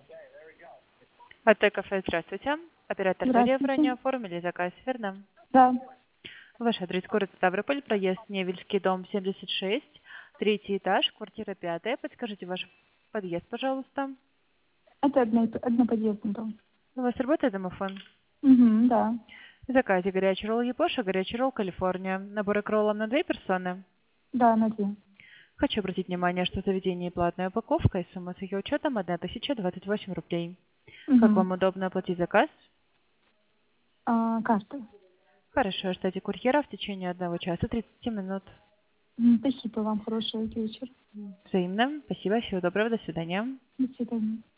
АТ кафе, здравствуйте. Оператор Дарья в Здравствуйте. ранее оформили заказ, верно? Да, Ваш адрес город Ставрополь, проезд Невельский, дом 76, третий этаж, квартира 5. Подскажите ваш подъезд, пожалуйста. это одноподъездный дом. У вас работает домофон? Угу, да. В заказе горячий ролл Япоша, горячий ролл Калифорния. Наборы к роллам на 2 персоны. Да, на 2. Хочу обратить внимание, что в заведении платная упаковка и сумма с ее учетом 1028 рублей. Как Угу. вам удобно оплатить заказ? Карта. Хорошо, ждите курьера в течение 1 часа 30 минут. Спасибо вам, хорошего вечера. Взаимно. Спасибо, всего доброго, до свидания. До свидания.